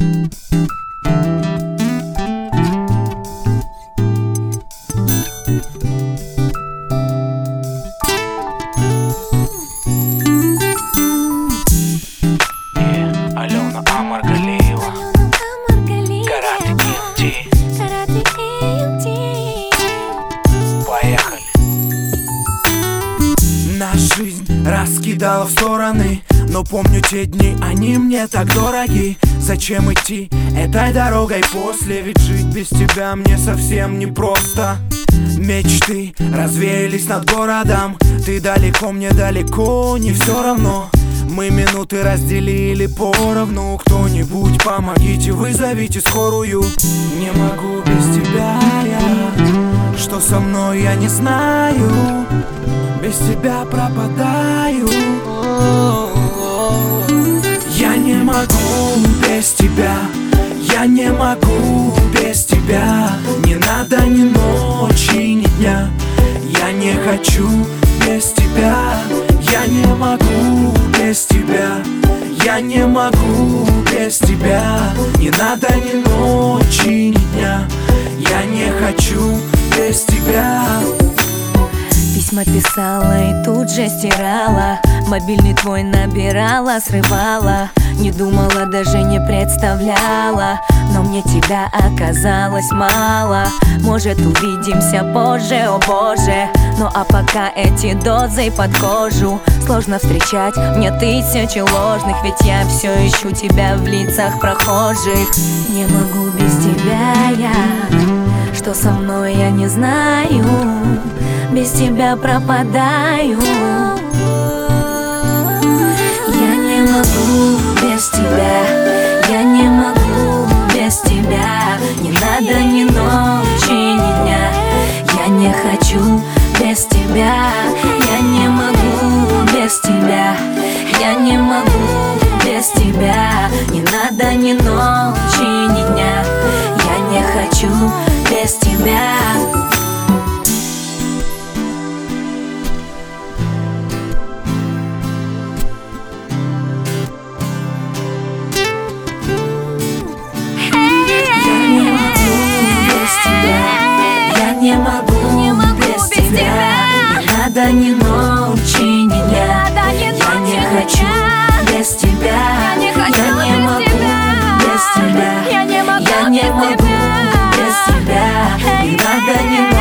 Алена Омаргалиева, Карате EMT. Поехали. Наша жизнь раскидала в стороны, но помню те дни, они мне так дороги. Зачем идти этой дорогой после? Ведь жить без тебя мне совсем непросто. Мечты развеялись над городом. Ты далеко, мне далеко, не все равно. Мы минуты разделили поровну. Кто-нибудь помогите, вызовите скорую. Не могу без тебя я. Что со мной, я не знаю. Без тебя пропадаю. Я не могу без тебя. Я не могу без тебя. Не надо ни ночи, ни дня. Я не хочу без тебя. Я не могу без тебя. Я не могу без тебя. Не надо ни ночи, ни дня. Я не хочу без тебя. Письма писала и тут же стирала. Мобильный твой набирала, срывала. Не думала, даже не представляла. Но мне тебя оказалось мало. Может, увидимся позже, о боже. Ну а пока эти дозы под кожу. Сложно встречать мне тысячи ложных. Ведь я все ищу тебя в лицах прохожих. Не могу без тебя я. Что со мной, я не знаю. Без тебя пропадаю. Я не могу без тебя. Я не могу без тебя. Не надо ни ночи, ни дня. Я не хочу без тебя. Я не могу без тебя. Я не могу без тебя. Не надо ни ночи, ни дня. Я не хочу без тебя. Не могу без тебя. Не надо ни ночи, ни дня. Я не хочу без тебя. Я не могу без тебя. Я не могу без тебя. Не надо ни